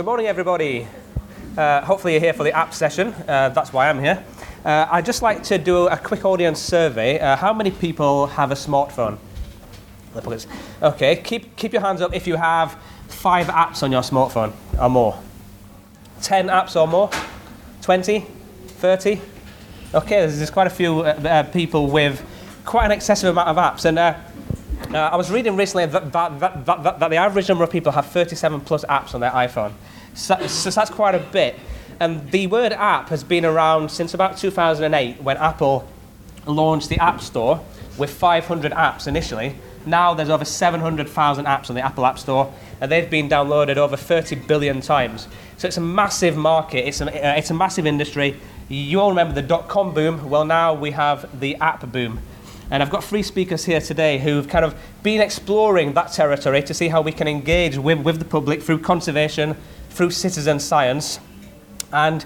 Good morning, everybody. Hopefully you're here for the app session. That's why I'm here. I'd just like to do a quick audience survey. How many people have a smartphone? Okay, keep your hands up if you have 5 apps on your smartphone or more. 10 apps or more? 20? 30? Okay, there's quite a few people with quite an excessive amount of apps. And I was reading recently that the average number of people have 37 plus apps on their iPhone. So that's quite a bit. And the word app has been around since about 2008 when Apple launched the App Store with 500 apps initially. Now there's over 700,000 apps on the Apple App Store, and they've been downloaded over 30 billion times. So it's a massive market, it's a massive industry. You all remember the dot-com boom. Well, now we have the app boom. And I've got 3 speakers here today who've kind of been exploring that territory to see how we can engage with the public through conservation, through citizen science, and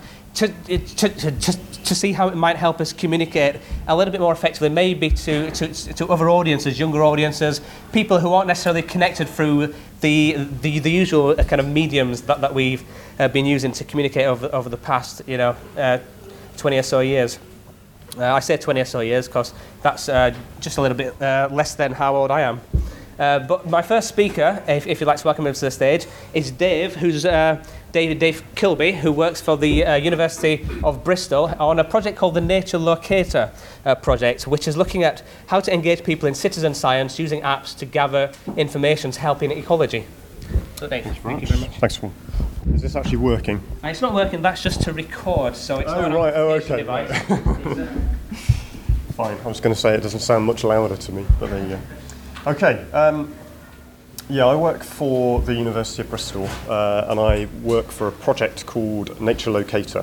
to see how it might help us communicate a little bit more effectively, maybe to other audiences, younger audiences, people who aren't necessarily connected through the usual kind of mediums that we've been using to communicate over the past 20 or so years. I say 20 or so years because that's just a little bit less than how old I am. But my first speaker, if you'd like to welcome him to the stage, is Dave, who's Dave Kilby, who works for the University of Bristol on a project called the Nature Locator project, which is looking at how to engage people in citizen science using apps to gather information to help in ecology. So Dave, thank you very much. Thanks, Paul. Is this actually working? It's not working, that's just to record, so it's not an okay. device. Fine, I was going to say it doesn't sound much louder to me, but there you go. Okay, I work for the University of Bristol, and I work for a project called Nature Locator.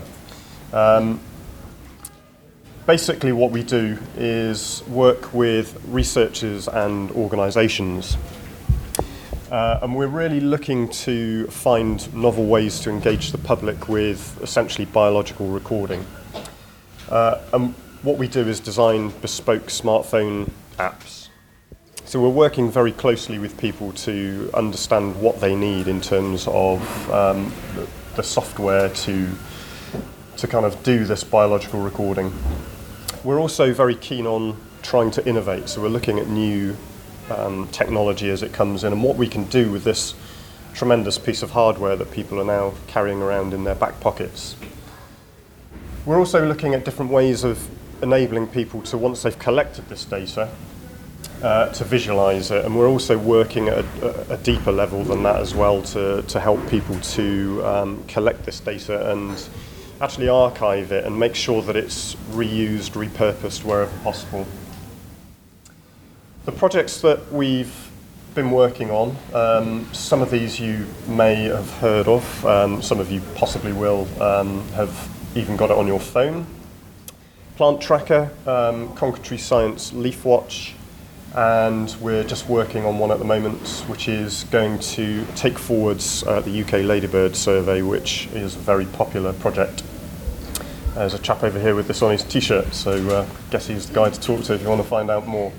Basically what we do is work with researchers and organisations, and we're really looking to find novel ways to engage the public with essentially biological recording. And what we do is design bespoke smartphone apps. So we're working very closely with people to understand what they need in terms of the software to kind of do this biological recording. We're also very keen on trying to innovate, so we're looking at new technology as it comes in and what we can do with this tremendous piece of hardware that people are now carrying around in their back pockets. We're also looking at different ways of enabling people to, once they've collected this data, to visualize it, and we're also working at a deeper level than that as well to help people to collect this data and actually archive it and make sure that it's reused, repurposed wherever possible. The projects that we've been working on, some of these you may have heard of, some of you possibly will have even got it on your phone. Plant Tracker, Concrete Science Leaf Watch, and we're just working on one at the moment which is going to take forwards the UK Ladybird survey, which is a very popular project. There's a chap over here with this on his t-shirt, so guess he's the guy to talk to if you want to find out more.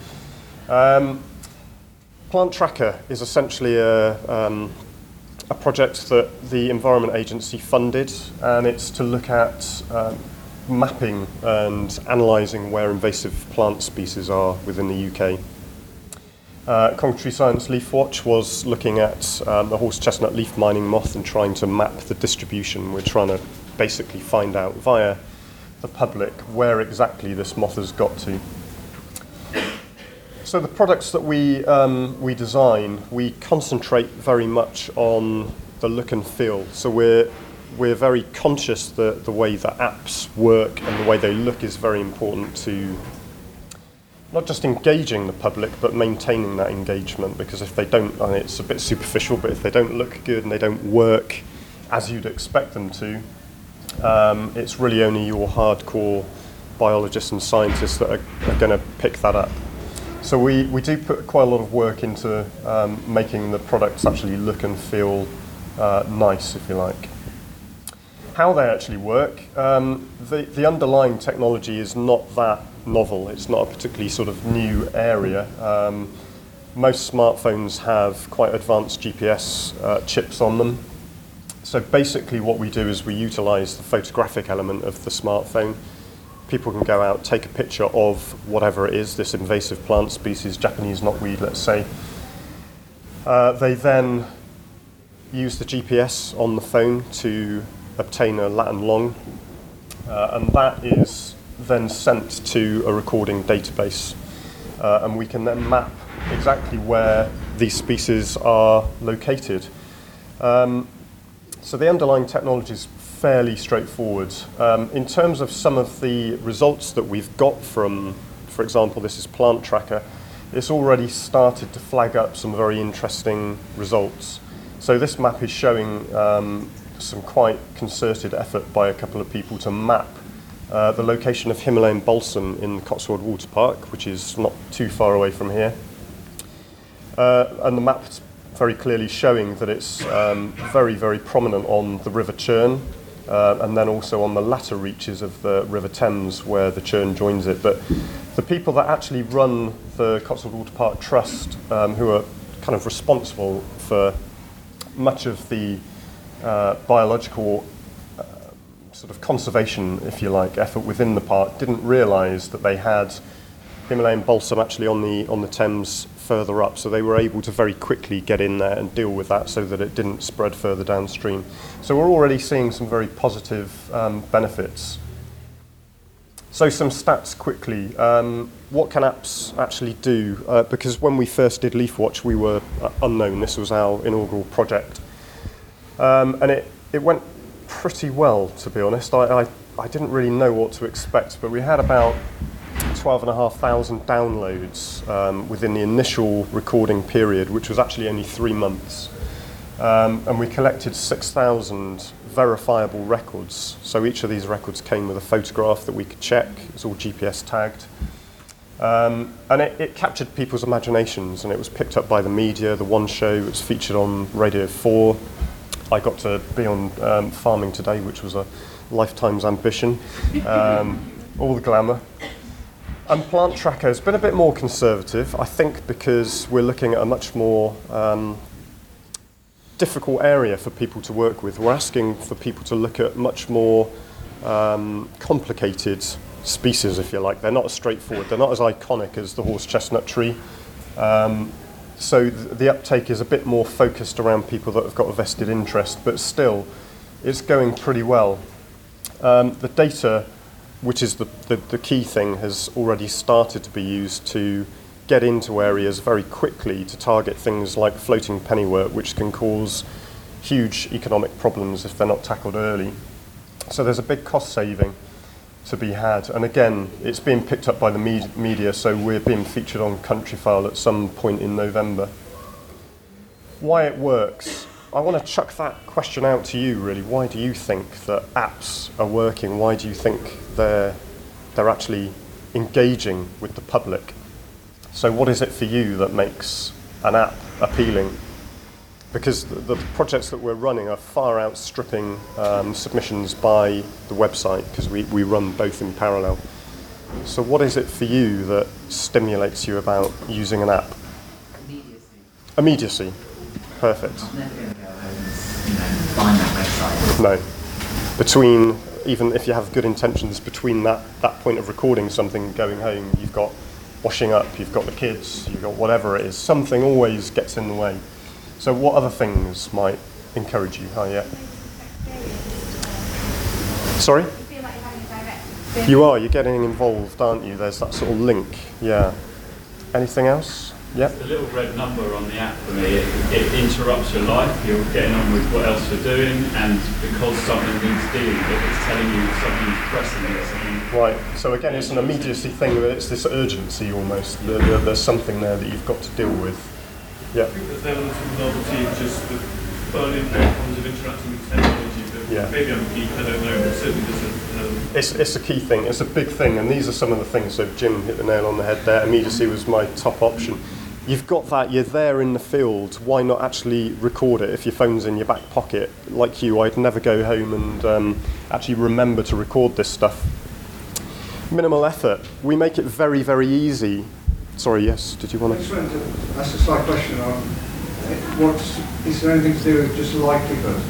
Plant Tracker is essentially a project that the Environment Agency funded, and it's to look at mapping and analysing where invasive plant species are within the UK. Concrete Science Leaf Watch was looking at the horse chestnut leaf mining moth and trying to map the distribution. We're trying to basically find out via the public where exactly this moth has got to. So the products that we design, we concentrate very much on the look and feel. So we're very conscious that the way that apps work and the way they look is very important to not just engaging the public, but maintaining that engagement, because if they don't, and it's a bit superficial, but if they don't look good and they don't work as you'd expect them to, it's really only your hardcore biologists and scientists that are going to pick that up. So we do put quite a lot of work into making the products actually look and feel nice, if you like. How they actually work, the underlying technology is not that novel. It's not a particularly sort of new area. Most smartphones have quite advanced GPS chips on them. So basically what we do is we utilize the photographic element of the smartphone. People can go out, take a picture of whatever it is, this invasive plant species, Japanese knotweed, let's say. They then use the GPS on the phone to obtain a lat and long, and that is then sent to a recording database. And we can then map exactly where these species are located. So the underlying technology is fairly straightforward. In terms of some of the results that we've got from, for example, this is Plant Tracker, it's already started to flag up some very interesting results. So this map is showing some quite concerted effort by a couple of people to map the location of Himalayan balsam in the Cotswold Water Park, which is not too far away from here. And the map's very clearly showing that it's very, very prominent on the River Churn, and then also on the latter reaches of the River Thames where the Churn joins it. But the people that actually run the Cotswold Water Park Trust, who are kind of responsible for much of the biological sort of conservation, if you like, effort within the park, didn't realise that they had Himalayan balsam actually on the Thames further up, so they were able to very quickly get in there and deal with that so that it didn't spread further downstream. So we're already seeing some very positive benefits. So some stats quickly. What can apps actually do? Because when we first did LeafWatch, we were unknown. This was our inaugural project. And it went pretty well, to be honest. I didn't really know what to expect, but we had about 12,500 downloads within the initial recording period, which was actually only 3 months. And we collected 6,000 verifiable records. So each of these records came with a photograph that we could check. It's all GPS tagged. And it captured people's imaginations, and it was picked up by the media. The One Show, it was featured on Radio 4. I got to be on Farming Today, which was a lifetime's ambition. All the glamour. And Plant Tracker has been a bit more conservative, I think, because we're looking at a much more difficult area for people to work with. We're asking for people to look at much more complicated species, if you like. They're not as straightforward. They're not as iconic as the horse chestnut tree. So the uptake is a bit more focused around people that have got a vested interest, but still, it's going pretty well. The data, which is the key thing, has already started to be used to get into areas very quickly to target things like floating pennywort, which can cause huge economic problems if they're not tackled early. So there's a big cost saving to be had. And again, it's being picked up by the media, so we're being featured on Countryfile at some point in November. Why it works? I want to chuck that question out to you, really. Why do you think that apps are working? Why do you think they're actually engaging with the public? So what is it for you that makes an app appealing? Because the projects that we're running are far outstripping submissions by the website, because we run both in parallel. So what is it for you that stimulates you about using an app? Immediacy. Immediacy. Perfect. I'm never going to go home and find that website. No. Between, even if you have good intentions, between that point of recording something and going home, you've got washing up, you've got the kids, you've got whatever it is. Something always gets in the way. So what other things might encourage you? Oh, yeah. Sorry? You feel like you're having a direct experience. You are, you're getting involved, aren't you? There's that sort of link, yeah. Anything else? Yeah. The little red number on the app for me, it interrupts your life. You're getting on with what else you're doing, and because something needs dealing with, it's telling you something's pressing or something. Right, so again, it's an immediacy thing, but it's this urgency almost. There's something there that you've got to deal with. Yeah. I think there's elements of novelty, just the fun in terms of interacting with technology. But Yeah. maybe I'm geek, I don't know, but certainly there's It's a key thing, it's a big thing, and these are some of the things. So Jim hit the nail on the head there. Immediacy was my top option. You've got that, you're there in the field, why not actually record it if your phone's in your back pocket? Like you, I'd never go home and actually remember to record this stuff. Minimal effort. We make it very, very easy. Sorry, yes, did you want I just wanted to ask a slight question on is there anything to do with just likelihood? The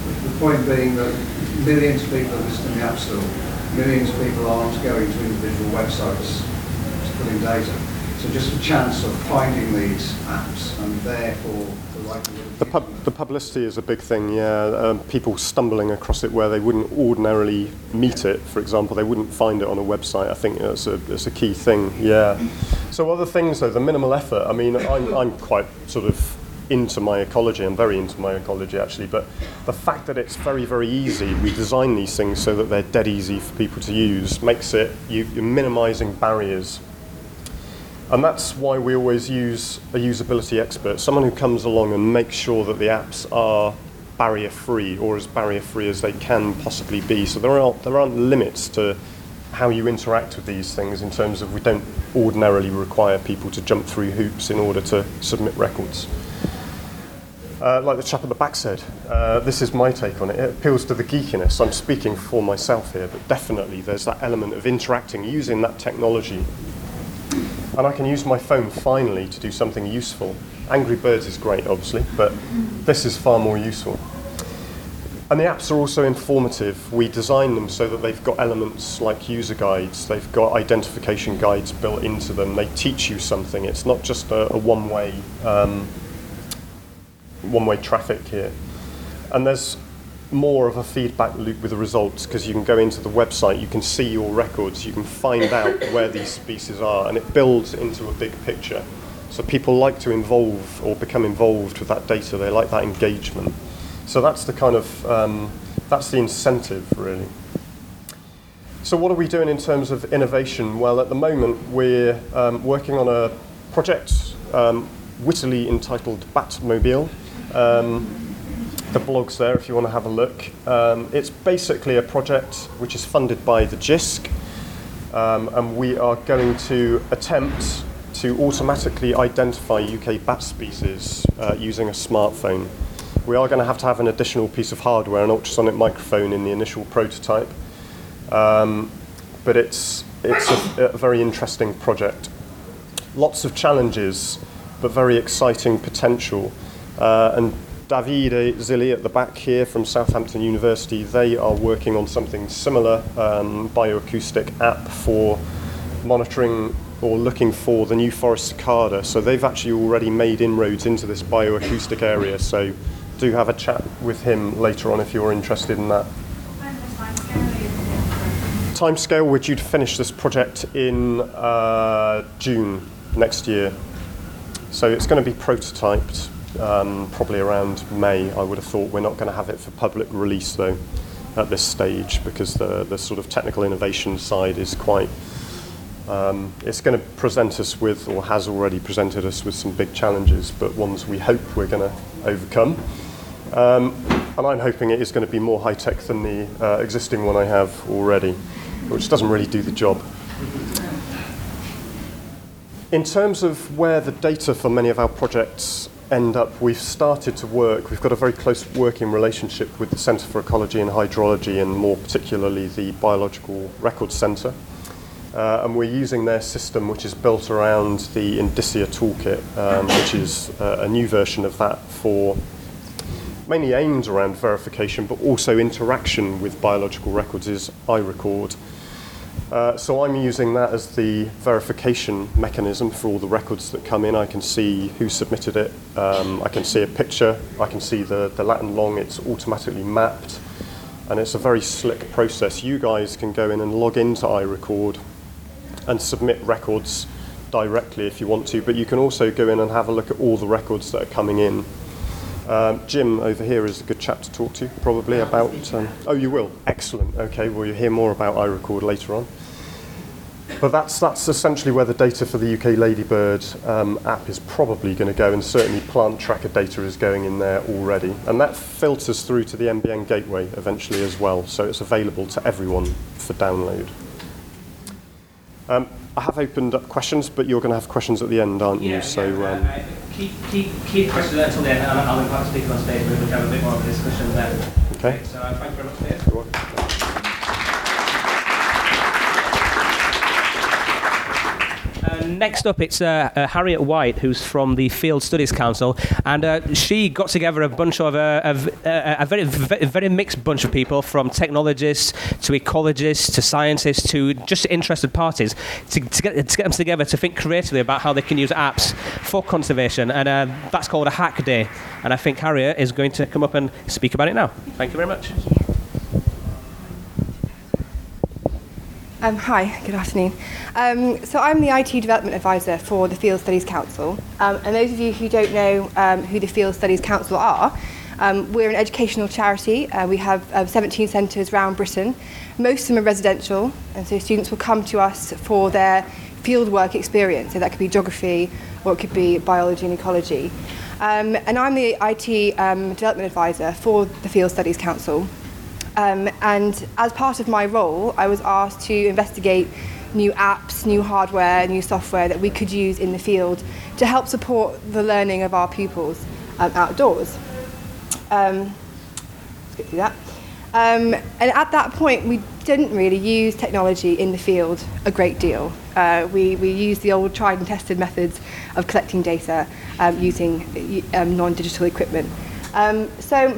point being that millions of people are visiting the App Store. Millions of people aren't going to individual websites to put in data. So just a chance of finding these apps and therefore the likelihood The publicity is a big thing, yeah. People stumbling across it where they wouldn't ordinarily meet it, for example. They wouldn't find it on a website. I think that's a key thing, yeah. So other things, though, the minimal effort. I mean, I'm quite sort of into my ecology. I'm very into my ecology, actually. But the fact that it's very, very easy, we design these things so that they're dead easy for people to use, makes it, you're minimising barriers. And that's why we always use a usability expert, someone who comes along and makes sure that the apps are barrier-free, or as barrier-free as they can possibly be. So there aren't limits to how you interact with these things in terms of we don't ordinarily require people to jump through hoops in order to submit records. Like the chap at the back said, this is my take on it. It appeals to the geekiness. I'm speaking for myself here, but definitely there's that element of interacting, using that technology. And I can use my phone finally to do something useful. Angry Birds is great, obviously, but this is far more useful. And the apps are also informative. We design them so that they've got elements like user guides. They've got identification guides built into them. They teach you something. It's not just a one-way traffic here. And there's more of a feedback loop with the results, because you can go into the website, you can see your records, you can find out where these species are, and it builds into a big picture. So people like to involve or become involved with that data. They like that engagement. So that's the kind of, that's the incentive, really. So what are we doing in terms of innovation? Well, at the moment, we're working on a project wittily entitled Batmobile. The blog's there if you want to have a look. It's basically a project which is funded by the JISC, and we are going to attempt to automatically identify UK bat species using a smartphone. We are going to have an additional piece of hardware, an ultrasonic microphone in the initial prototype, but it's a very interesting project. Lots of challenges, but very exciting potential. And Davide Zilli at the back here from Southampton University, they are working on something similar, bioacoustic app for monitoring or looking for the New Forest cicada. So they've actually already made inroads into this bioacoustic area. So do have a chat with him later on if you're interested in that. Timescale, we're due to finish this project in June next year. So it's going to be prototyped probably around May, I would have thought. We're not going to have it for public release, though, at this stage, because the sort of technical innovation side is quite... it's going to present us with, or has already presented us with, some big challenges, but ones we hope we're going to overcome. And I'm hoping it is going to be more high-tech than the existing one I have already, which doesn't really do the job. In terms of where the data for many of our projects end up, we've started to work. We've got a very close working relationship with the Centre for Ecology and Hydrology, and more particularly the Biological Records Centre. And we're using their system, which is built around the Indicia toolkit, which is a new version of that, for mainly aimed around verification, but also interaction with biological records, is iRecord. So I'm using that as the verification mechanism for all the records that come in. I can see who submitted it, I can see a picture, I can see the Latin long, it's automatically mapped, and it's a very slick process. You guys can go in and log into iRecord and submit records directly if you want to, but you can also go in and have a look at all the records that are coming in. Jim over here is a good chap to talk to, probably, about... oh, you will? Excellent. Okay, well, you'll hear more about iRecord later on. But that's essentially where the data for the UK Ladybird app is probably going to go, and certainly plant tracker data is going in there already. And that filters through to the NBN gateway eventually as well, so it's available to everyone for download. I have opened up questions, but you're going to have questions at the end, aren't you? Keep questions until the end, and I'll invite the speaker on stage, and we'll have a bit more of a discussion then. Okay. So thank you very much for this. You're welcome. Next up, it's Harriet White, who's from the Field Studies Council, and she got together a bunch of a very mixed bunch of people, from technologists to ecologists to scientists to just interested parties, to get them together to think creatively about how they can use apps for conservation, and that's called a Hack Day. And I think Harriet is going to come up and speak about it now. Thank you very much. Hi, good afternoon. So I'm the IT Development Advisor for the Field Studies Council. And those of you who don't know who the Field Studies Council are, we're an educational charity. We have 17 centres around Britain. Most of them are residential, and so students will come to us for their fieldwork experience. So that could be geography, or it could be biology and ecology. And I'm the IT Development Advisor for the Field Studies Council. And as part of my role, I was asked to investigate new apps, new hardware, new software that we could use in the field to help support the learning of our pupils outdoors. Let's get through that. And at that point, we didn't really use technology in the field a great deal. We used the old tried and tested methods of collecting data using non-digital equipment. So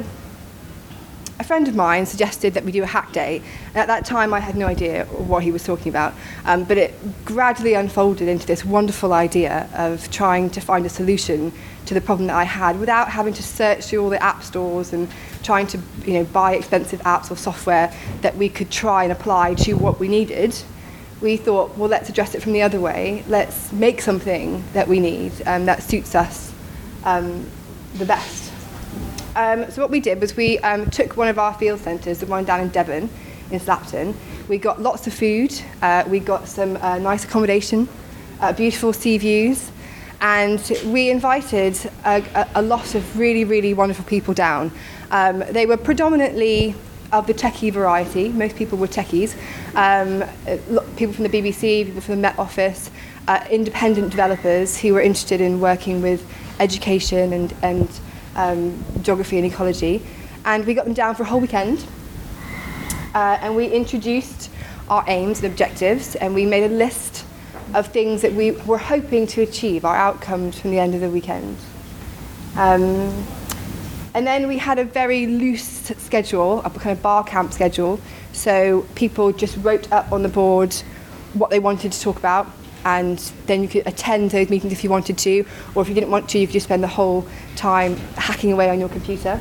a friend of mine suggested that we do a hack day, and at that time I had no idea what he was talking about, but it gradually unfolded into this wonderful idea of trying to find a solution to the problem that I had without having to search through all the app stores and trying to buy expensive apps or software that we could try and apply to what we needed. We thought, well, let's address it from the other way. Let's make something that we need that suits us the best. So what we did was we took one of our field centres, the one down in Devon, in Slapton. We got lots of food, we got some nice accommodation, beautiful sea views, and we invited a lot of really, really wonderful people down. They were predominantly of the techie variety. Most people were techies. People from the BBC, people from the Met Office, independent developers who were interested in working with education and geography and ecology, and we got them down for a whole weekend, and we introduced our aims and objectives, and we made a list of things that we were hoping to achieve, our outcomes from the end of the weekend. And then we had a very loose schedule, a kind of bar camp schedule, so people just wrote up on the board what they wanted to talk about, and then you could attend those meetings if you wanted to, or if you didn't want to, you could just spend the whole time hacking away on your computer.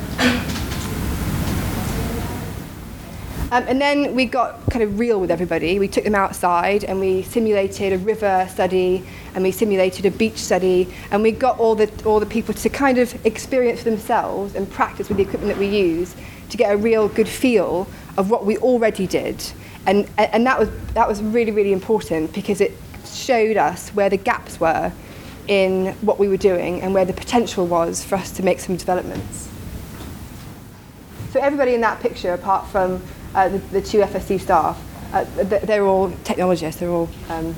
And then we got kind of real with everybody. We took them outside and we simulated a river study, and we simulated a beach study, and we got all the people to kind of experience for themselves and practice with the equipment that we use to get a real good feel of what we already did. And that was really, really important, because it showed us where the gaps were in what we were doing and where the potential was for us to make some developments. So everybody in that picture, apart from the two FSC staff, they're all technologists, they're all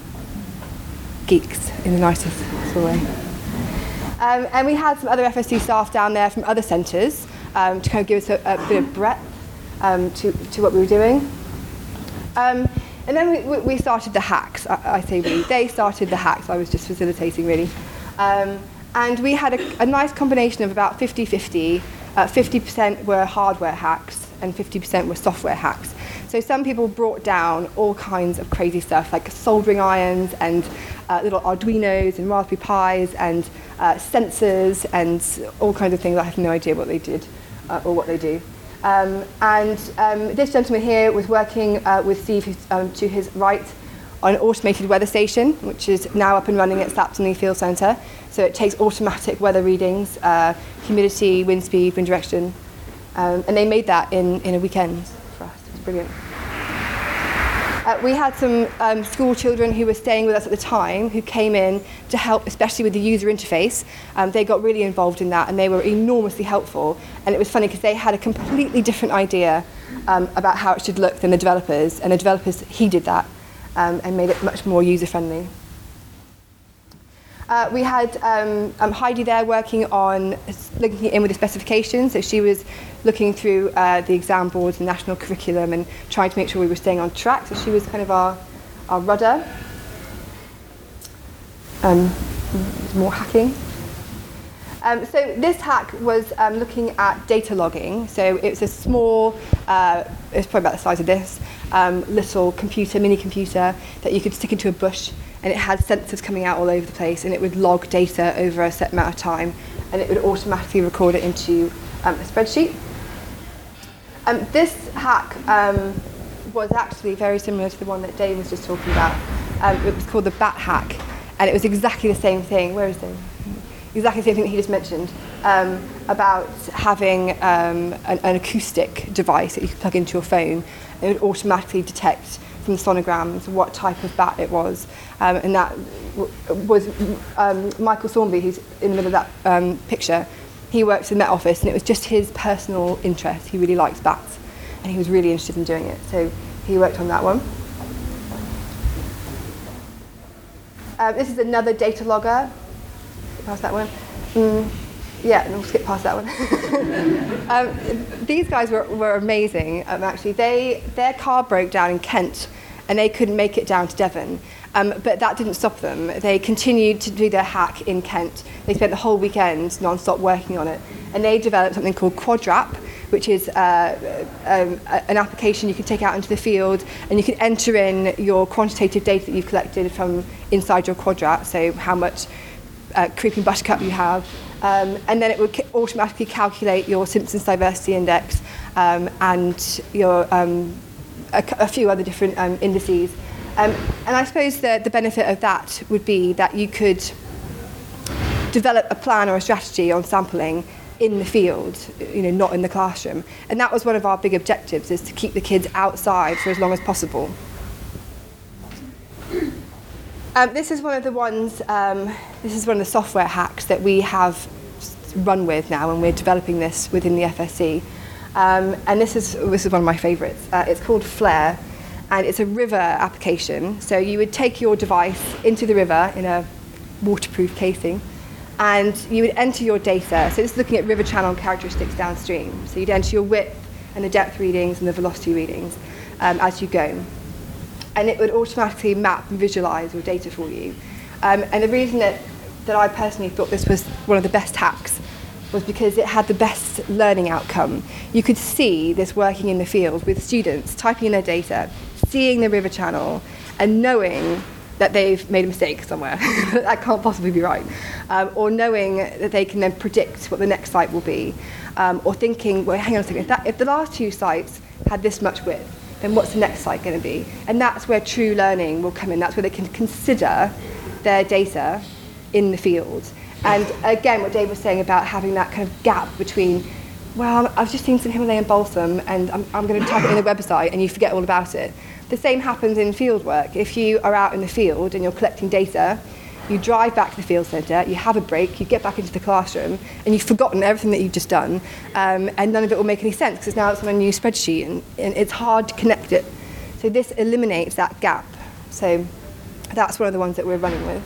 geeks in the nicest sort of way. And we had some other FSC staff down there from other centres to kind of give us a bit of breadth to what we were doing. And then we started the hacks. I say we. They started the hacks. I was just facilitating, really. And we had a nice combination of about 50-50. 50% were hardware hacks and 50% were software hacks. So some people brought down all kinds of crazy stuff, like soldering irons and little Arduinos and Raspberry Pis and sensors and all kinds of things. I have no idea what they did or what they do. This gentleman here was working with Steve, to his right, on an automated weather station, which is now up and running at Slapton Field Centre. So it takes automatic weather readings, humidity, wind speed, wind direction, and they made that in a weekend for us. It's brilliant. We had some school children who were staying with us at the time who came in to help, especially with the user interface. They got really involved in that, and they were enormously helpful. And it was funny because they had a completely different idea about how it should look than the developers, and the developers heeded that and made it much more user-friendly. We had Heidi there working on linking in with the specifications. So she was looking through the exam boards and national curriculum and trying to make sure we were staying on track. So she was kind of our rudder. more hacking. So this hack was looking at data logging. So it's a small, it's probably about the size of this, little computer, mini computer that you could stick into a bush, and it had sensors coming out all over the place, and it would log data over a set amount of time, and it would automatically record it into a spreadsheet. This hack was actually very similar to the one that Dave was just talking about. It was called the Bat hack, and it was exactly the same thing. Where is Dave? Exactly the same thing that he just mentioned, about having an acoustic device that you could plug into your phone. It would automatically detect from the sonograms what type of bat it was. And that was Michael Thornby, who's in the middle of that picture. He works in that office, and it was just his personal interest. He really likes bats, and he was really interested in doing it. So he worked on that one. This is another data logger. Past that one. Yeah, and we'll skip past that one. These guys were amazing. Actually, their car broke down in Kent, and they couldn't make it down to Devon. But that didn't stop them. They continued to do their hack in Kent. They spent the whole weekend non-stop working on it, and they developed something called QuadRap, which is an application you can take out into the field, and you can enter in your quantitative data that you've collected from inside your QuadRap. So how much creeping buttercup you have, and then it would automatically calculate your Simpsons diversity index and your a few other different indices. And I suppose the benefit of that would be that you could develop a plan or a strategy on sampling in the field, not in the classroom. And that was one of our big objectives, is to keep the kids outside for as long as possible. This is one of the ones. This is one of the software hacks that we have run with now, and we're developing this within the FSC. And this is one of my favourites. It's called Flare, and it's a river application. So you would take your device into the river in a waterproof casing, and you would enter your data. So this is looking at river channel characteristics downstream. So you'd enter your width and the depth readings and the velocity readings as you go. And it would automatically map and visualize your data for you. And the reason that I personally thought this was one of the best hacks was because it had the best learning outcome. You could see this working in the field with students typing in their data, seeing the river channel, and knowing that they've made a mistake somewhere. That can't possibly be right. Or knowing that they can then predict what the next site will be. Or thinking, well, hang on a second, if the last two sites had this much width, then what's the next site going to be? And that's where true learning will come in. That's where they can consider their data in the field. And again, what Dave was saying about having that kind of gap between, well, I've just seen some Himalayan balsam, and I'm going to type it in a website, and you forget all about it. The same happens in field work. If you are out in the field and you're collecting data, you drive back to the field centre, you have a break, you get back into the classroom, and you've forgotten everything that you've just done, and none of it will make any sense because now it's on a new spreadsheet, and it's hard to connect it. So this eliminates that gap. So that's one of the ones that we're running with.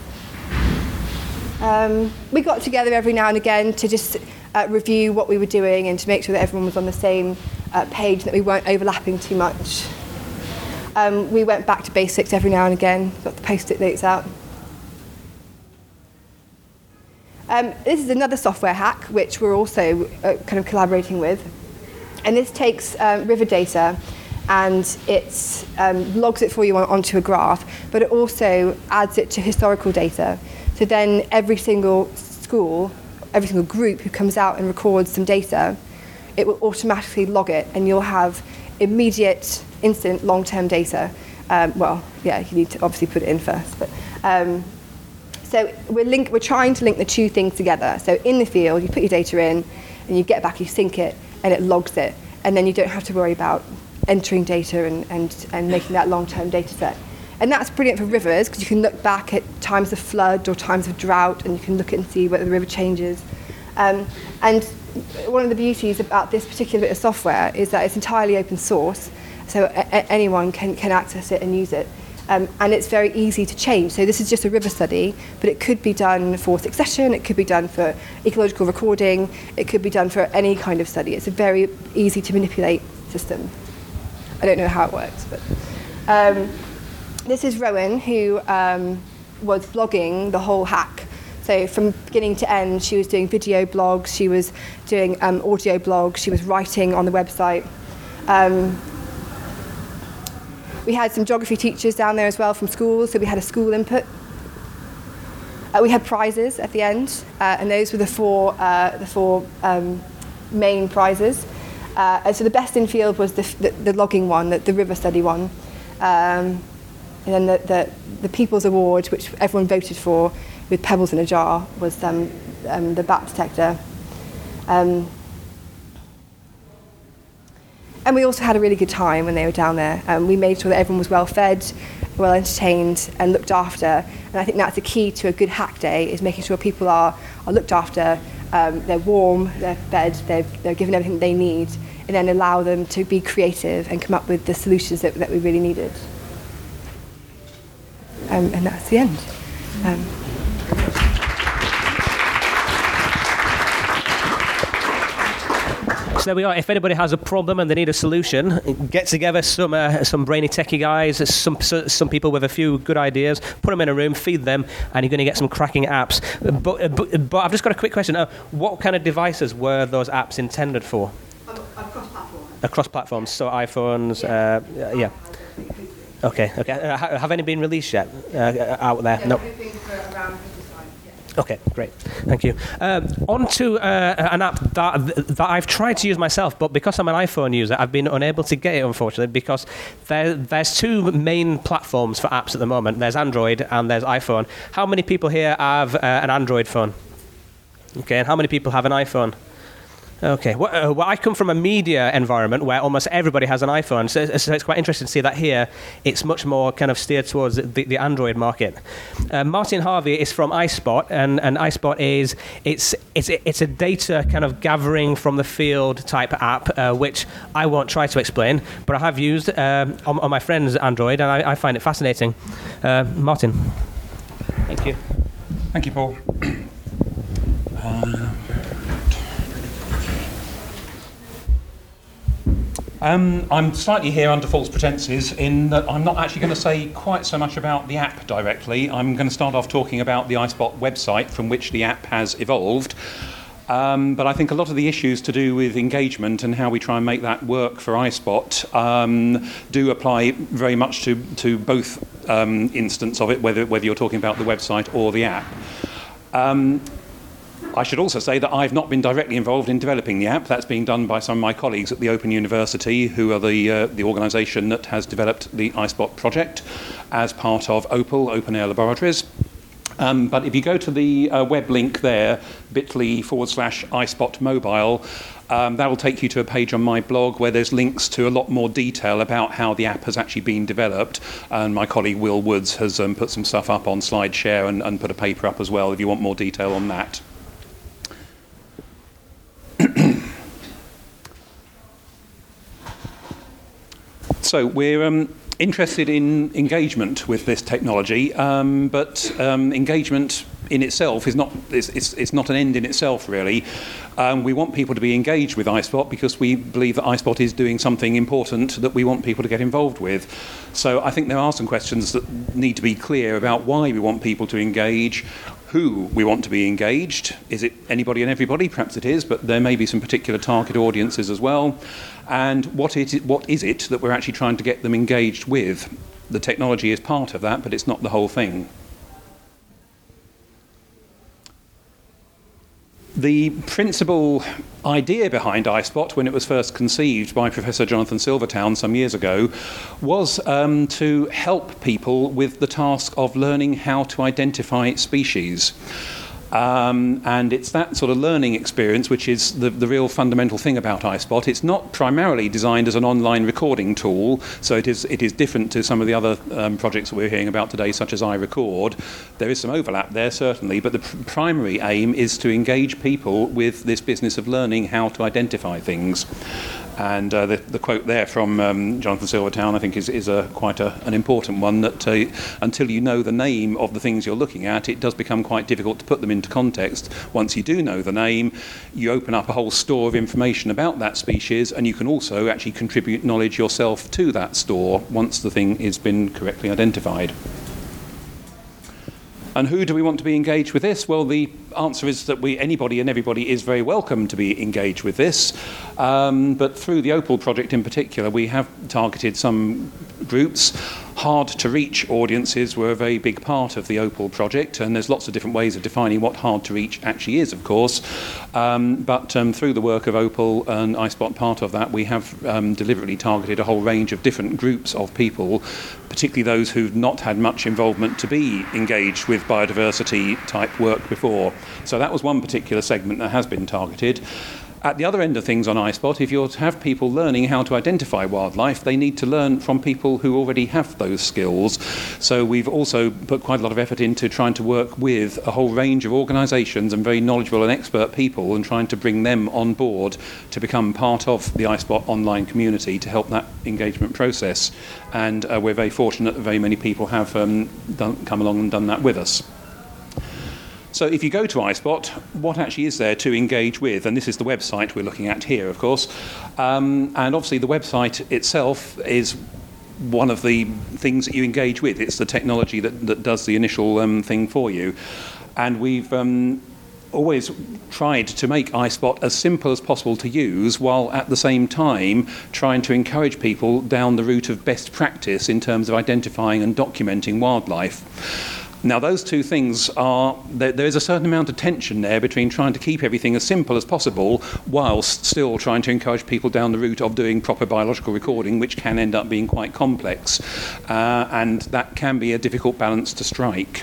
We got together every now and again to just review what we were doing and to make sure that everyone was on the same page, that we weren't overlapping too much. We went back to basics every now and again, got the post-it notes out. This is another software hack which we're also kind of collaborating with, and this takes river data and it logs it for you onto a graph, but it also adds it to historical data. So then every single school, every single group who comes out and records some data, it will automatically log it, and you'll have immediate, instant, long-term data. Well, yeah, you need to obviously put it in first, but. So we're trying to link the two things together. So in the field, you put your data in, and you get back, you sync it, and it logs it. And then you don't have to worry about entering data and making that long-term data set. And that's brilliant for rivers, because you can look back at times of flood or times of drought, and you can look at and see whether the river changes. And one of the beauties about this particular bit of software is that it's entirely open source, so anyone can access it and use it. And it's very easy to change. So this is just a river study, but it could be done for succession, it could be done for ecological recording, it could be done for any kind of study. It's a very easy to manipulate system. I don't know how it works, but this is Rowan, who was blogging the whole hack. So from beginning to end, she was doing video blogs, she was doing audio blogs, she was writing on the website. We had some geography teachers down there as well from schools, so we had a school input. We had prizes at the end, and those were the four main prizes. And so the best in field was the logging one, the river study one. And then the People's Award, which everyone voted for, with pebbles in a jar, was the bat detector. And we also had a really good time when they were down there. We made sure that everyone was well fed, well entertained, and looked after. And I think that's the key to a good hack day, is making sure people are looked after, they're warm, they're fed, they're given everything they need, and then allow them to be creative and come up with the solutions that we really needed. And that's the end. So there we are. If anybody has a problem and they need a solution, get together some brainy techie guys, some people with a few good ideas, put them in a room, feed them, and you're going to get some cracking apps. But I've just got a quick question. What kind of devices were those apps intended for? Across platforms. Across platforms, so iPhones, yeah. Okay. Have any been released yet out there? No. Okay, great. Thank you. On to an app that I've tried to use myself, but because I'm an iPhone user, I've been unable to get it, unfortunately, because there's two main platforms for apps at the moment. There's Android and there's iPhone. How many people here have an Android phone? Okay, and how many people have an iPhone? Okay, well, I come from a media environment where almost everybody has an iPhone, so it's quite interesting to see that here it's much more kind of steered towards the Android market. Martin Harvey is from iSpot, and iSpot is it's a data kind of gathering from the field type app, which I won't try to explain, but I have used on my friend's Android, and I find it fascinating. Martin. Thank you. Thank you, Paul. I'm slightly here under false pretenses in that I'm not actually going to say quite so much about the app directly. I'm going to start off talking about the iSpot website from which the app has evolved. But I think a lot of the issues to do with engagement and how we try and make that work for iSpot do apply very much to both instances of it, whether you're talking about the website or the app. I should also say that I've not been directly involved in developing the app. That's being done by some of my colleagues at the Open University, who are the organisation that has developed the iSpot project as part of OPAL, Open Air Laboratories. But if you go to the web link there, bit.ly/iSpot mobile, that will take you to a page on my blog where there's links to a lot more detail about how the app has actually been developed. And my colleague Will Woods has put some stuff up on SlideShare and put a paper up as well if you want more detail on that. So we're interested in engagement with this technology, but engagement in itself is not it's not an end in itself, really. We want people to be engaged with iSpot because we believe that iSpot is doing something important that we want people to get involved with. So I think there are some questions that need to be clear about why we want people to engage, who we want to be engaged. Is it anybody and everybody? Perhaps it is, but there may be some particular target audiences as well. And what is it that we're actually trying to get them engaged with? The technology is part of that, but it's not the whole thing. The principal idea behind iSpot, when it was first conceived by Professor Jonathan Silvertown some years ago, was to help people with the task of learning how to identify species. And it's that sort of learning experience which is the real fundamental thing about iSpot. It's not primarily designed as an online recording tool, so it is different to some of the other projects that we're hearing about today, such as iRecord. There is some overlap there, certainly, but the primary aim is to engage people with this business of learning how to identify things. And the quote there from Jonathan Silvertown, I think, is quite an important one, that until you know the name of the things you're looking at, it does become quite difficult to put them into context. Once you do know the name, you open up a whole store of information about that species, and you can also actually contribute knowledge yourself to that store once the thing has been correctly identified. And who do we want to be engaged with this? Well, the answer is that anybody and everybody is very welcome to be engaged with this. But through the Opal project in particular, we have targeted some groups. Hard to reach audiences were a very big part of the Opal project, and there's lots of different ways of defining what hard to reach actually is, of course. But through the work of Opal and iSpot, part of that, we have deliberately targeted a whole range of different groups of people, particularly those who've not had much involvement to be engaged with biodiversity type work before. So that was one particular segment that has been targeted. At the other end of things on iSpot, if you're to have people learning how to identify wildlife, they need to learn from people who already have those skills. So we've also put quite a lot of effort into trying to work with a whole range of organisations and very knowledgeable and expert people, and trying to bring them on board to become part of the iSpot online community to help that engagement process. And we're very fortunate that very many people have come along and done that with us. So if you go to iSpot, what actually is there to engage with? And this is the website we're looking at here, of course. And obviously the website itself is one of the things that you engage with. It's the technology that does the initial thing for you. And we've always tried to make iSpot as simple as possible to use, while at the same time trying to encourage people down the route of best practice in terms of identifying and documenting wildlife. Now, those two things there is a certain amount of tension there between trying to keep everything as simple as possible whilst still trying to encourage people down the route of doing proper biological recording, which can end up being quite complex. And that can be a difficult balance to strike.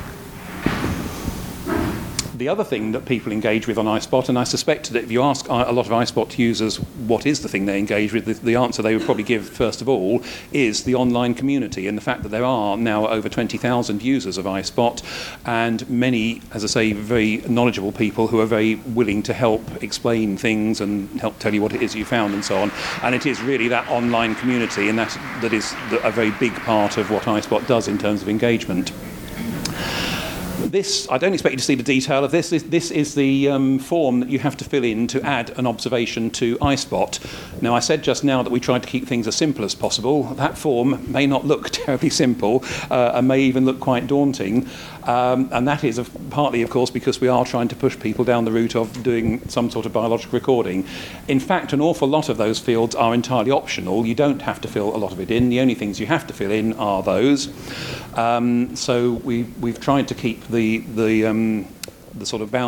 The other thing that people engage with on iSpot, and I suspect that if you ask a lot of iSpot users what is the thing they engage with, the answer they would probably give first of all is the online community, and the fact that there are now over 20,000 users of iSpot, and many, as I say, very knowledgeable people who are very willing to help explain things and help tell you what it is you found and so on. And it is really that online community, and that is a very big part of what iSpot does in terms of engagement. This, I don't expect you to see the detail of this. This is the form that you have to fill in to add an observation to iSpot. Now, I said just now that we tried to keep things as simple as possible. That form may not look terribly simple and may even look quite daunting. And that is partly, of course, because we are trying to push people down the route of doing some sort of biological recording. In fact, an awful lot of those fields are entirely optional. You don't have to fill a lot of it in. The only things you have to fill in are those. So we've tried to keep the sort of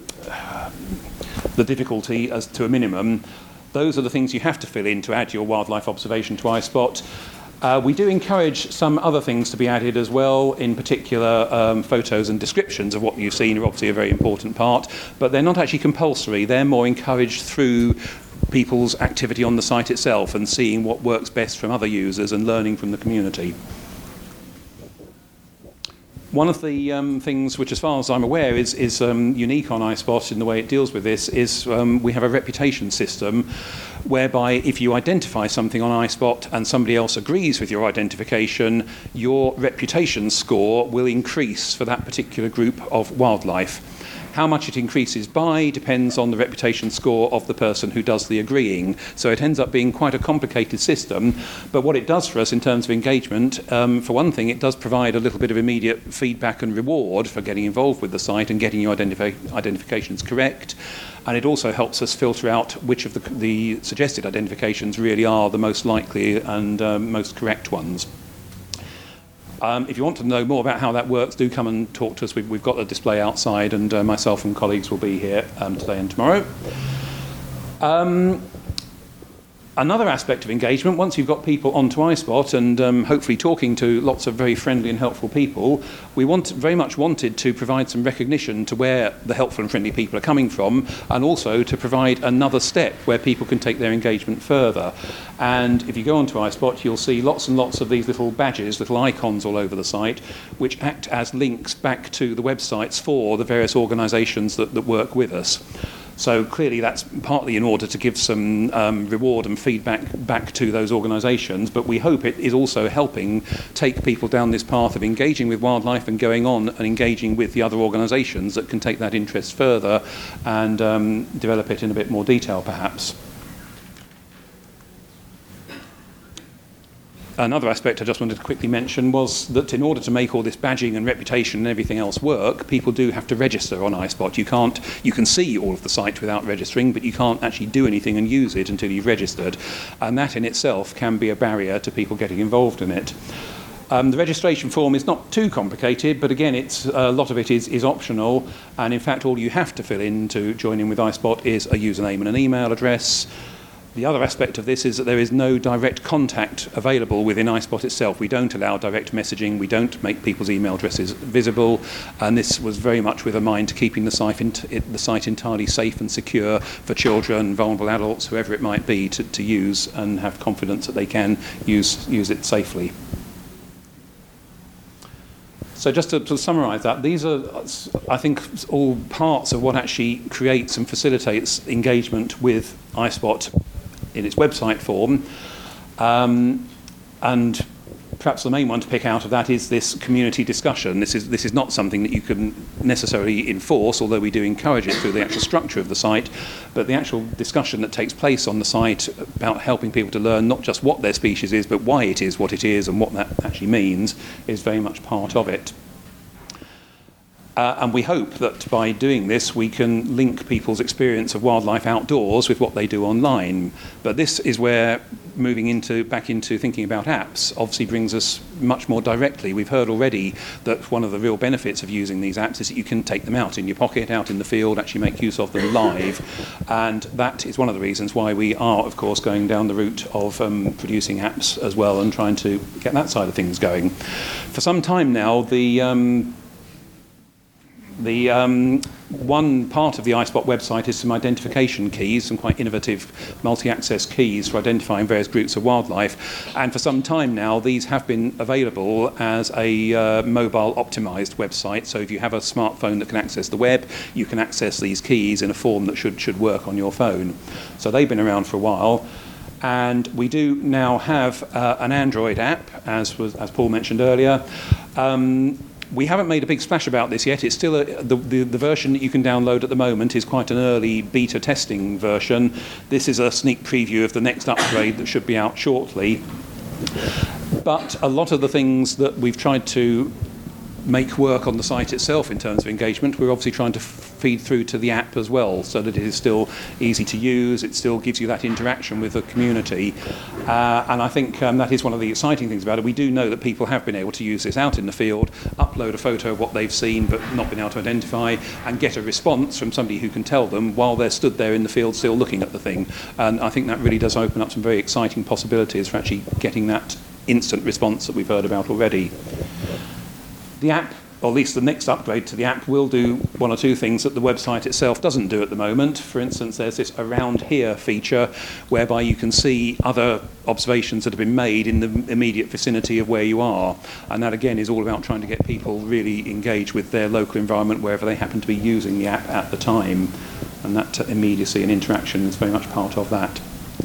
the difficulty as to a minimum. Those are the things you have to fill in to add your wildlife observation to iSpot. We do encourage some other things to be added as well, in particular photos and descriptions of what you've seen are obviously a very important part, but they're not actually compulsory. They're more encouraged through people's activity on the site itself and seeing what works best from other users and learning from the community. One of the things which, as far as I'm aware, is unique on iSpot in the way it deals with this is we have a reputation system whereby if you identify something on iSpot and somebody else agrees with your identification, your reputation score will increase for that particular group of wildlife. How much it increases by depends on the reputation score of the person who does the agreeing. So it ends up being quite a complicated system. But what it does for us in terms of engagement, for one thing, it does provide a little bit of immediate feedback and reward for getting involved with the site and getting your identifications correct. And it also helps us filter out which of the suggested identifications really are the most likely and most correct ones. If you want to know more about how that works, do come and talk to us. We've got a display outside, and myself and colleagues will be here today and tomorrow. Another aspect of engagement, once you've got people onto iSpot and hopefully talking to lots of very friendly and helpful people, we very much wanted to provide some recognition to where the helpful and friendly people are coming from, and also to provide another step where people can take their engagement further. And if you go onto iSpot, you'll see lots and lots of these little badges, little icons all over the site, which act as links back to the websites for the various organisations that work with us. So clearly that's partly in order to give some reward and feedback back to those organisations, but we hope it is also helping take people down this path of engaging with wildlife and going on and engaging with the other organisations that can take that interest further and develop it in a bit more detail perhaps. another aspect I just wanted to quickly mention was that in order to make all this badging and reputation and everything else work, people do have to register on iSpot. You can see all of the site without registering, but you can't actually do anything and use it until you've registered. And that in itself can be a barrier to people getting involved in it. The registration form is not too complicated, but again, a lot of it is optional. And in fact, all you have to fill in to join in with iSpot is a username and an email address. The other aspect of this is that there is no direct contact available within iSpot itself. We don't allow direct messaging, we don't make people's email addresses visible, and this was very much with a mind to keeping the site entirely safe and secure for children, vulnerable adults, whoever it might be, to use and have confidence that they can use it safely. So just to summarise that, these are, I think, all parts of what actually creates and facilitates engagement with iSpot in its website form. And perhaps the main one to pick out of that is this community discussion. This is not something that you can necessarily enforce, although we do encourage it through the actual structure of the site. But the actual discussion that takes place on the site about helping people to learn not just what their species is, but why it is what it is and what that actually means is very much part of it. And we hope that by doing this, we can link people's experience of wildlife outdoors with what they do online. But this is where moving back into thinking about apps obviously brings us much more directly. We've heard already that one of the real benefits of using these apps is that you can take them out in your pocket, out in the field, actually make use of them live. And that is one of the reasons why we are, of course, going down the route of producing apps as well and trying to get that side of things going. For some time now, one part of the iSpot website is some identification keys, some quite innovative multi-access keys for identifying various groups of wildlife. And for some time now, these have been available as a mobile optimized website. So if you have a smartphone that can access the web, you can access these keys in a form that should work on your phone. So they've been around for a while. And we do now have an Android app, as Paul mentioned earlier. We haven't made a big splash about this yet. It's still the version that you can download at the moment is quite an early beta testing version. This is a sneak preview of the next upgrade that should be out shortly. But a lot of the things that we've tried to make work on the site itself in terms of engagement, we're obviously trying to feed through to the app as well, so that it is still easy to use, it still gives you that interaction with the community. And I think that is one of the exciting things about it. We do know that people have been able to use this out in the field, upload a photo of what they've seen but not been able to identify, and get a response from somebody who can tell them while they're stood there in the field still looking at the thing. And I think that really does open up some very exciting possibilities for actually getting that instant response that we've heard about already. The app, or at least the next upgrade to the app, will do one or two things that the website itself doesn't do at the moment. For instance, there's this Around Here feature whereby you can see other observations that have been made in the immediate vicinity of where you are. And that, again, is all about trying to get people really engaged with their local environment wherever they happen to be using the app at the time. And that immediacy and interaction is very much part of that.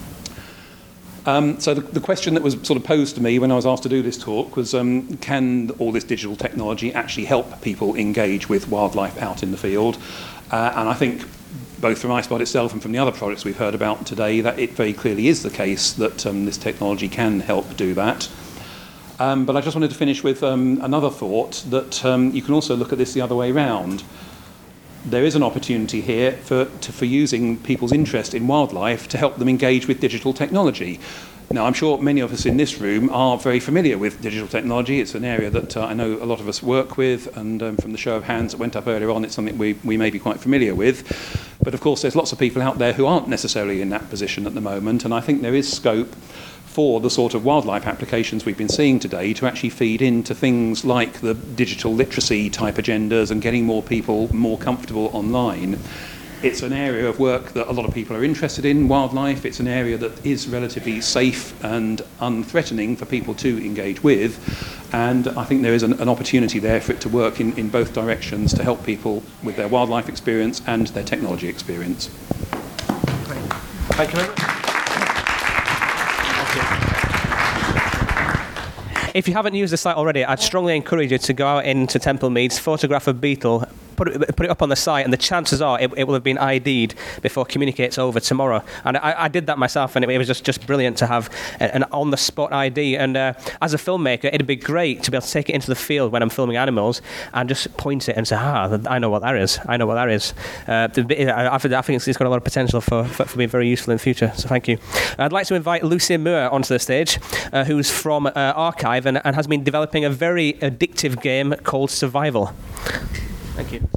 So the question that was sort of posed to me when I was asked to do this talk was, can all this digital technology actually help people engage with wildlife out in the field? And I think both from iSpot itself and from the other products we've heard about today, that it very clearly is the case that this technology can help do that. But I just wanted to finish with another thought, that you can also look at this the other way round. There is an opportunity here for using people's interest in wildlife to help them engage with digital technology. Now, I'm sure many of us in this room are very familiar with digital technology. It's an area that I know a lot of us work with, and from the show of hands that went up earlier on, it's something we may be quite familiar with. But of course, there's lots of people out there who aren't necessarily in that position at the moment, and I think there is scope for the sort of wildlife applications we've been seeing today to actually feed into things like the digital literacy type agendas and getting more people more comfortable online. It's an area of work that a lot of people are interested in, wildlife. It's an area that is relatively safe and unthreatening for people to engage with. And I think there is an opportunity there for it to work in both directions to help people with their wildlife experience and their technology experience. Thank you very much. If you haven't used the site already, I'd strongly encourage you to go out into Temple Meads, photograph a beetle, put it up on the site, and the chances are it will have been ID'd before Communicate's over tomorrow. And I did that myself, and it was just brilliant to have an on-the-spot ID. And as a filmmaker, it'd be great to be able to take it into the field when I'm filming animals and just point it and say, I know what that is. I know what that is. I think it's got a lot of potential for being very useful in the future, so thank you. I'd like to invite Lucy Moore onto the stage, who's from Archive and has been developing a very addictive game called Survival. Thank you.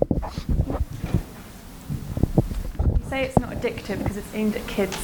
You say it's not addictive because it's aimed at kids.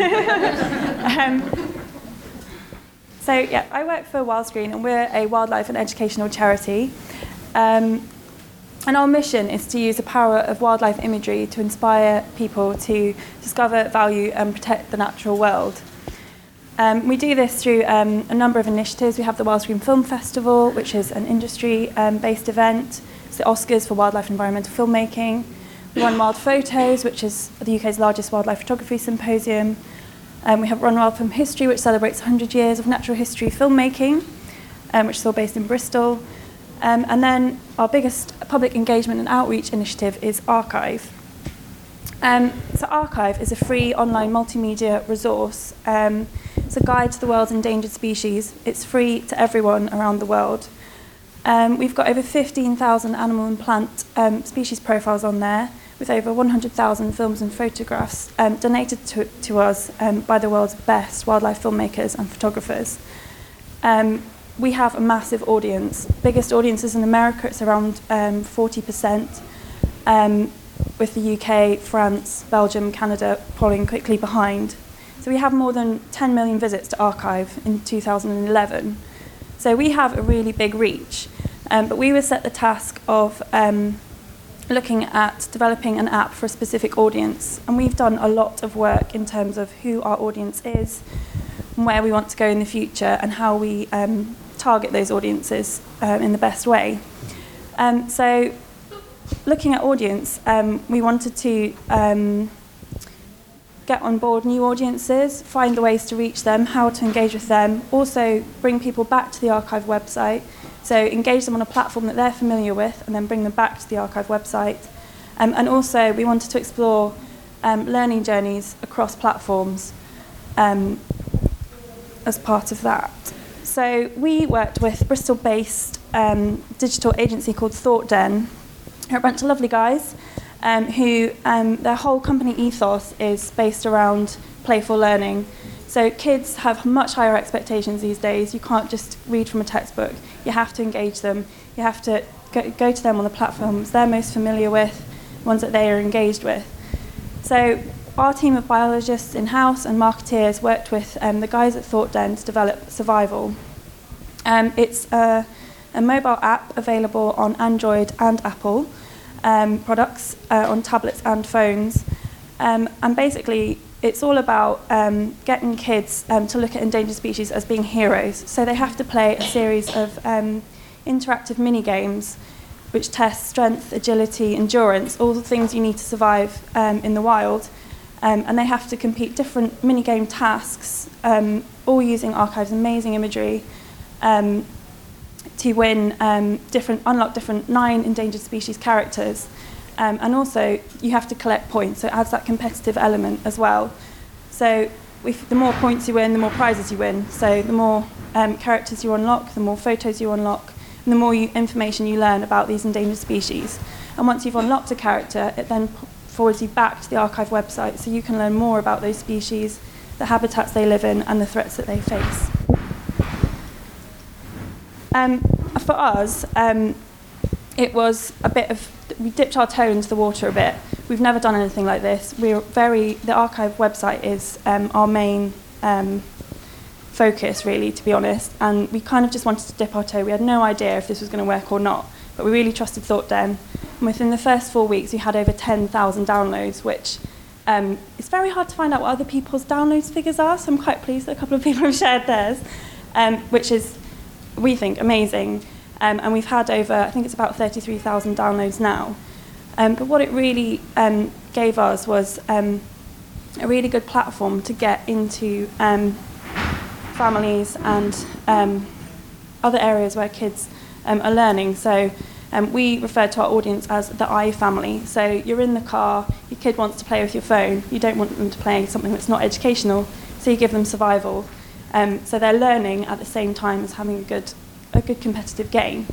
So yeah, I work for Wildscreen, and we're a wildlife and educational charity. And our mission is to use the power of wildlife imagery to inspire people to discover, value and protect the natural world. We do this through a number of initiatives. We have the Wildscreen Film Festival, which is an industry-based event. It's the Oscars for wildlife and environmental filmmaking. We run Wild Photos, which is the UK's largest wildlife photography symposium. We have Run Wild Film History, which celebrates 100 years of natural history filmmaking, which is all based in Bristol. And then our biggest public engagement and outreach initiative is Archive. So Archive is a free online multimedia resource. It's a guide to the world's endangered species. It's free to everyone around the world. We've got over 15,000 animal and plant species profiles on there, with over 100,000 films and photographs donated to us by the world's best wildlife filmmakers and photographers. We have a massive audience. Biggest audiences in America, it's around 40%, with the UK, France, Belgium, Canada following quickly behind. So we have more than 10 million visits to Archive in 2011. So we have a really big reach, but we were set the task of looking at developing an app for a specific audience. And we've done a lot of work in terms of who our audience is, and where we want to go in the future, and how we target those audiences in the best way. So looking at audience, we wanted to get on board new audiences, find the ways to reach them, how to engage with them, also bring people back to the Archive website, so engage them on a platform that they're familiar with and then bring them back to the Archive website. And also we wanted to explore learning journeys across platforms as part of that. So we worked with Bristol-based digital agency called Thought Den, who are a bunch of lovely guys who their whole company ethos is based around playful learning. So kids have much higher expectations these days. You can't just read from a textbook. You have to engage them. You have to go to them on the platforms they're most familiar with, ones that they are engaged with. So our team of biologists in-house and marketeers worked with the guys at Thought Den to develop Survival. It's a mobile app available on Android and Apple products, on tablets and phones. And basically, it's all about getting kids to look at endangered species as being heroes. So they have to play a series of interactive mini-games which test strength, agility, endurance, all the things you need to survive in the wild. And they have to complete different mini-game tasks, all using Archive's amazing imagery to win unlock different 9 endangered species characters. And also, you have to collect points, so it adds that competitive element as well. So the more points you win, the more prizes you win. So the more characters you unlock, the more photos you unlock, and the more information you learn about these endangered species. And once you've unlocked a character, it then forwards you back to the Archive website, so you can learn more about those species, the habitats they live in, and the threats that they face. For us, it was a bit of, we dipped our toe into the water a bit. We've never done anything like this. The Archive website is our main focus, really, to be honest. And we kind of just wanted to dip our toe. We had no idea if this was going to work or not, but we really trusted Thought Den. And within the first 4 weeks, we had over 10,000 downloads, which it's very hard to find out what other people's downloads figures are. So I'm quite pleased that a couple of people have shared theirs, which is, we think, amazing. And we've had over, I think it's about 33,000 downloads now. But what it really gave us was a really good platform to get into families and other areas where kids are learning. So We refer to our audience as the I family. So you're in the car, your kid wants to play with your phone, you don't want them to play something that's not educational, so you give them survival. So they're learning at the same time as having a good competitive game.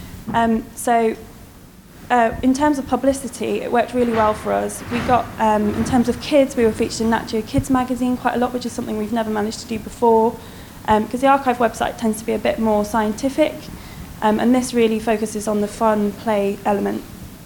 In terms of publicity, it worked really well for us. We got, in terms of kids, we were featured in Nat Geo Kids magazine quite a lot, which is something we've never managed to do before, because the archive website tends to be a bit more scientific, and this really focuses on the fun play element.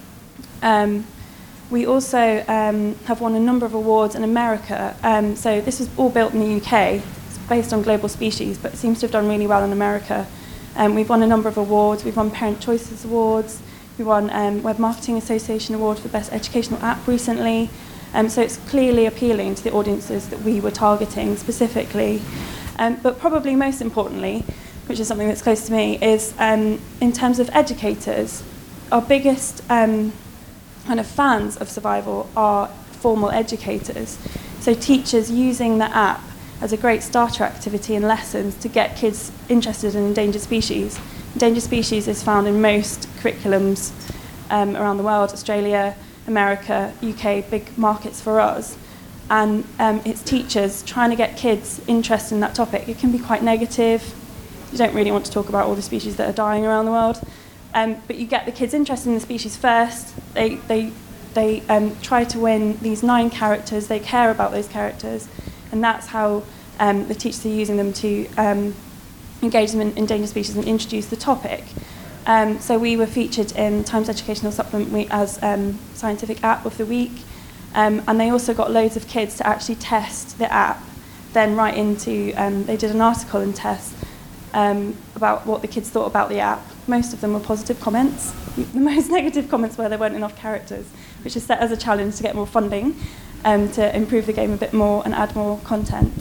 We also have won a number of awards in America. So this was all built in the UK. It's based on Global Species, but it seems to have done really well in America. We've won a number of awards. We've won Parent Choices Awards. We won Web Marketing Association Award for Best Educational App recently. So it's clearly appealing to the audiences that we were targeting specifically. But probably most importantly, which is something that's close to me, is in terms of educators, our biggest kind of fans of Survival are formal educators. So teachers using the app as a great starter activity in lessons to get kids interested in endangered species. Endangered species is found in most curriculums around the world, Australia, America, UK, big markets for us. And it's teachers trying to get kids interested in that topic. It can be quite negative. You don't really want to talk about all the species that are dying around the world. But you get the kids interested in the species first. They try to win these 9 characters. They care about those characters. And that's how the teachers are using them to engage them in endangered species and introduce the topic. So we were featured in Times Educational Supplement as Scientific App of the Week. And they also got loads of kids to actually test the app, then write into, they did an article and test about what the kids thought about the app. Most of them were positive comments. The most negative comments were there weren't enough characters, which is set as a challenge to get more funding, to improve the game a bit more and add more content.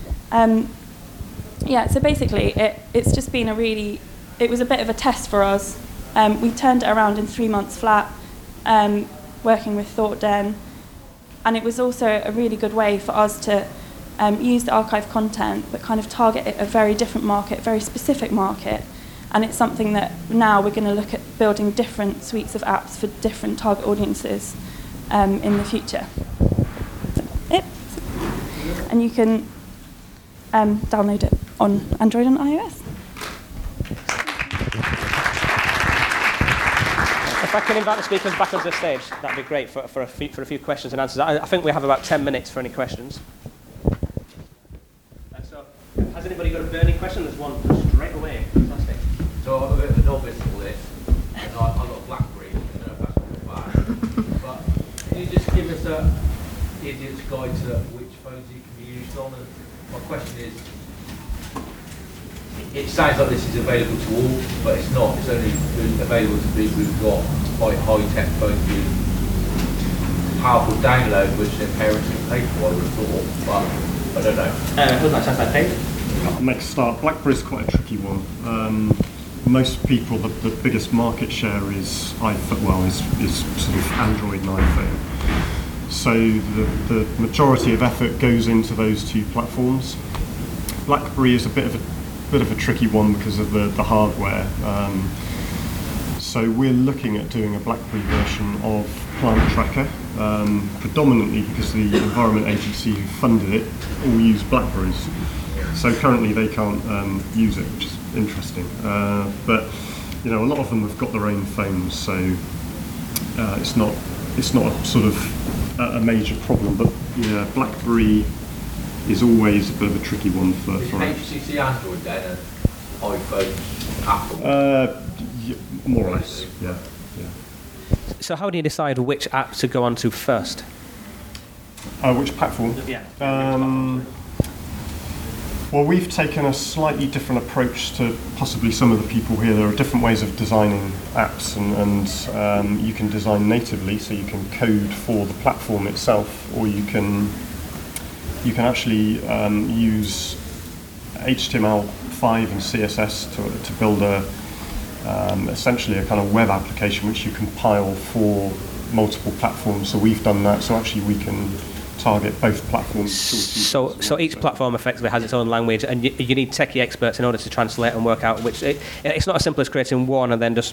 So basically it's just been it was a bit of a test for us. We turned it around in 3 months flat, working with ThoughtDen, and it was also a really good way for us to use the archive content but kind of target a very different market, a very specific market. And it's something that now we're going to look at building different suites of apps for different target audiences in the future. And you can download it on Android and iOS. If I can invite the speakers back onto the stage, that'd be great for a few questions and answers. I think we have about 10 minutes for any questions. So, has anybody got a burning question? There's one straight away. Fantastic. So I'm a bit of a novice in all this, and I've got a BlackBerry, I don't know if that's good or bad. But can you just give us an idiot's guide to which phones you can be used on? And my question is, it sounds like this is available to all, but it's not. It's only available to people who've got quite high-tech phones with powerful download, which their parents can pay for, I would have thought, but I don't know. Who'd like to answer that, Dave? I'll make a start. BlackBerry's quite a tricky one. Most people, the biggest market share is iPhone, is sort of Android and iPhone. So the majority of effort goes into those 2 platforms. BlackBerry is a bit of a tricky one because of the hardware. So we're looking at doing a BlackBerry version of Plant Tracker, predominantly because the Environment Agency who funded it all use BlackBerries. So currently they can't use it, which is interesting. But a lot of them have got their own phones, so it's not a sort of a major problem. But yeah, BlackBerry is always a bit of a tricky one for HTC Android then, and iPhone, Apple? More or less, yeah. So how do you decide which app to go on to first? Which platform? Yeah. Well, we've taken a slightly different approach to possibly some of the people here. There are different ways of designing apps, and you can design natively, so you can code for the platform itself, or you can actually use HTML5 and CSS to build essentially a kind of web application which you compile for multiple platforms. So we've done that, so actually we can target both platforms. So each platform effectively has its own language, and you need techie experts in order to translate and work out which. It's not as simple as creating one and then just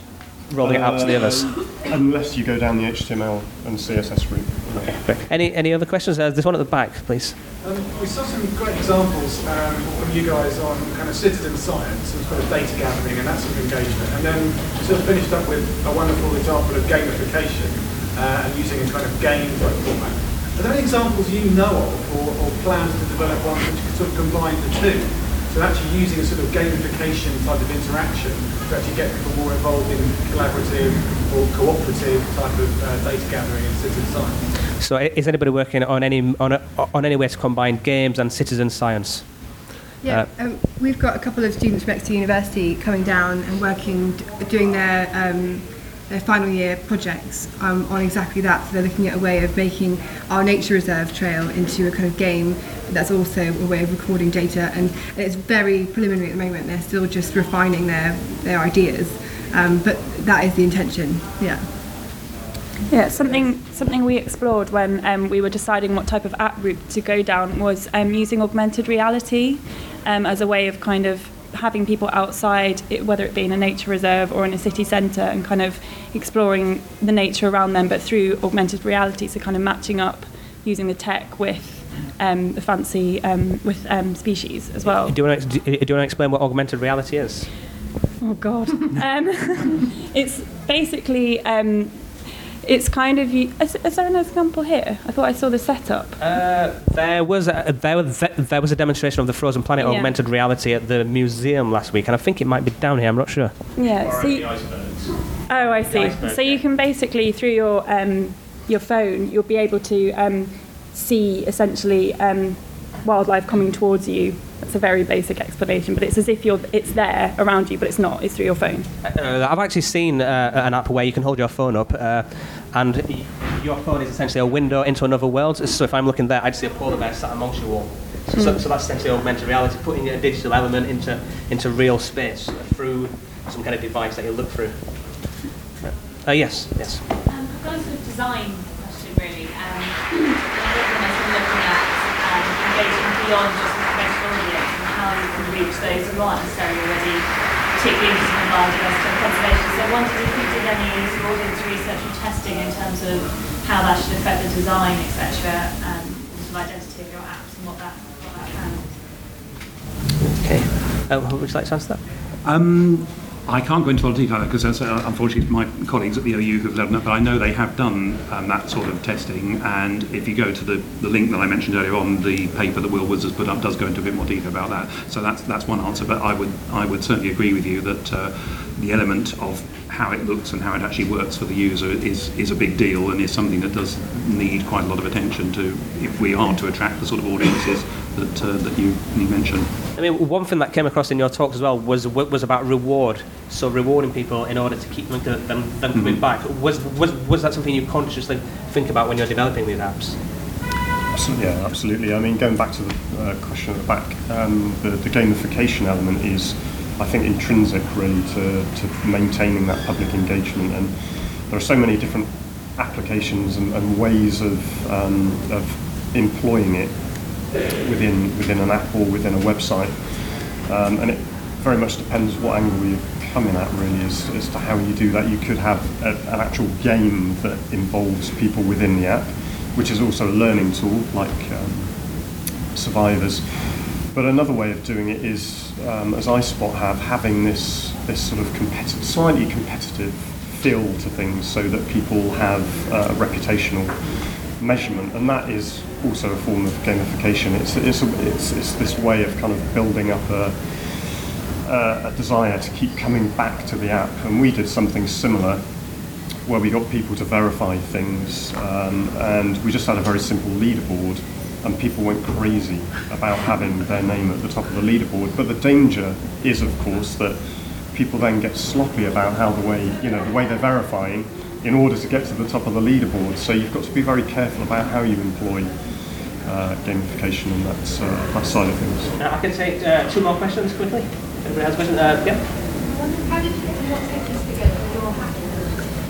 rolling it out to the others? Unless you go down the HTML and CSS route. Any other questions? There's one at the back, please. We saw some great examples from you guys on kind of citizen science and sort of data gathering and that sort of engagement, and then sort of finished up with a wonderful example of gamification and using a kind of game-like format. Are there any examples you know of or plans to develop ones which could sort of combine the two? So actually using a sort of gamification type of interaction to actually get people more involved in collaborative or cooperative type of data gathering and citizen science. So is anybody working on any way to combine games and citizen science? Yeah, we've got a couple of students from Exeter University coming down and working, doing their final year projects on exactly that. So they're looking at a way of making our nature reserve trail into a kind of game that's also a way of recording data, and it's very preliminary at the moment. They're still just refining their ideas, but that is the intention. Yeah. Yeah, something we explored when we were deciding what type of app route to go down was using augmented reality as a way of kind of having people outside, whether it be in a nature reserve or in a city centre, and kind of exploring the nature around them, but through augmented reality, so kind of matching up using the tech with the fancy species as well. Do you want to explain what augmented reality is? Oh God. It's basically it's kind of is there an example here? I thought I saw the setup. There was a demonstration of the Frozen Planet augmented reality at the museum last week, and I think it might be down here. I'm not sure. Yeah. Oh, I see. So you can basically through your phone, you'll be able to see essentially wildlife coming towards you. That's a very basic explanation, but it's as if it's there around you, but it's not. It's through your phone. I've actually seen an app where you can hold your phone up, and your phone is essentially a window into another world. So if I'm looking there, I'd see a polar bear sat amongst you all. So that's essentially augmented reality, putting a digital element into real space through some kind of device that you look through. Yes. I've got a sort of design question, really. Looking at engaging beyond just the professional audience and how you can reach those who aren't necessarily already particularly interested in biodiversity and conservation. So I wondered if you did any sort of audience research or testing in terms of how that should affect the design, etc., and sort of identity of your apps and what that can. Okay. Would you like to answer that? I can't go into a lot of detail because unfortunately my colleagues at the OU who've done that, but I know they have done that sort of testing, and if you go to the link that I mentioned earlier on, the paper that Will Woods has put up does go into a bit more detail about that. So that's one answer, but I would certainly agree with you that the element of how it looks and how it actually works for the user is a big deal, and is something that does need quite a lot of attention to if we are to attract the sort of audiences that you mentioned. I mean, one thing that came across in your talks as well was about reward. So rewarding people in order to keep them coming back. Was that something you consciously think about when you're developing these apps? Yeah, absolutely. I mean, going back to the question at the back, the gamification element is, I think, intrinsic really to maintaining that public engagement, and there are so many different applications and ways of employing it within an app or within a website, and it very much depends what angle you're coming at really as to how you do that. You could have an actual game that involves people within the app, which is also a learning tool like Survivors. But another way of doing it is, as iSpot having this sort of slightly competitive feel to things, so that people have a reputational measurement, and that is also a form of gamification. It's this way of kind of building up a desire to keep coming back to the app, and we did something similar where we got people to verify things, and we just had a very simple leaderboard, and people went crazy about having their name at the top of the leaderboard. But the danger is, of course, that people then get sloppy about the way they're verifying in order to get to the top of the leaderboard. So you've got to be very careful about how you employ gamification and that side of things. I can take 2 more questions quickly. If anybody has a question, yeah? How did you get your techniques together for your hacking?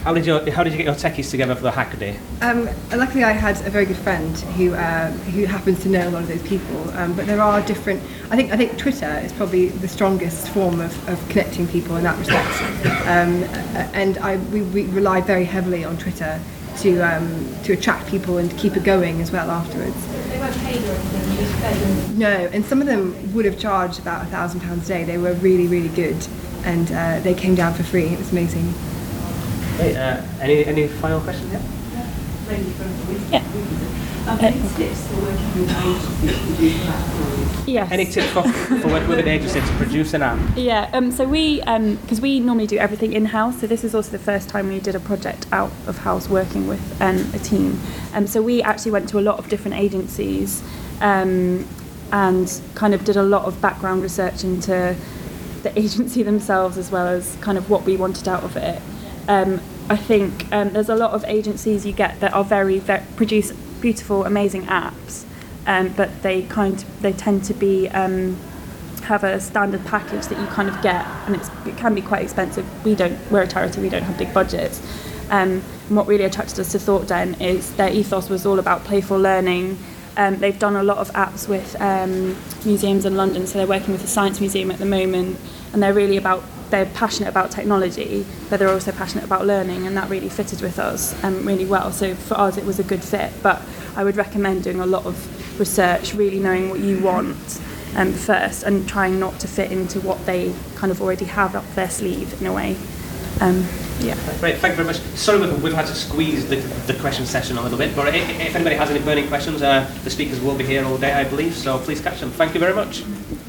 How did you get your techies together for the Hacker Day? Luckily, I had a very good friend who happens to know a lot of those people. But there are different. I think Twitter is probably the strongest form of connecting people in that respect. And we relied very heavily on Twitter to attract people and to keep it going as well afterwards. They weren't paid or anything. You just fed them. No, and some of them would have charged about £1,000 a day. They were really, really good, and they came down for free. It was amazing. Great. Any final questions? Yeah. Any tips for working with agencies to produce an app for you? Yes. Any tips for working with an agency to produce an app? Yeah, so we, because we normally do everything in-house, so this is also the first time we did a project out of house working with a team. So we actually went to a lot of different agencies and kind of did a lot of background research into the agency themselves as well as kind of what we wanted out of it. I think there's a lot of agencies you get that are very produce beautiful, amazing apps, but they tend to be have a standard package that you kind of get, and it can be quite expensive. We're a charity, we don't have big budgets. And what really attracted us to ThoughtDen is their ethos was all about playful learning. They've done a lot of apps with museums in London, so they're working with the Science Museum at the moment, and they're passionate about technology, but they're also passionate about learning, and that really fitted with us really well. So for us, it was a good fit. But I would recommend doing a lot of research, really knowing what you want first, and trying not to fit into what they kind of already have up their sleeve in a way. Yeah. Great, thank you very much. Sorry we've had to squeeze the question session a little bit, but if anybody has any burning questions, the speakers will be here all day, I believe, so please catch them. Thank you very much.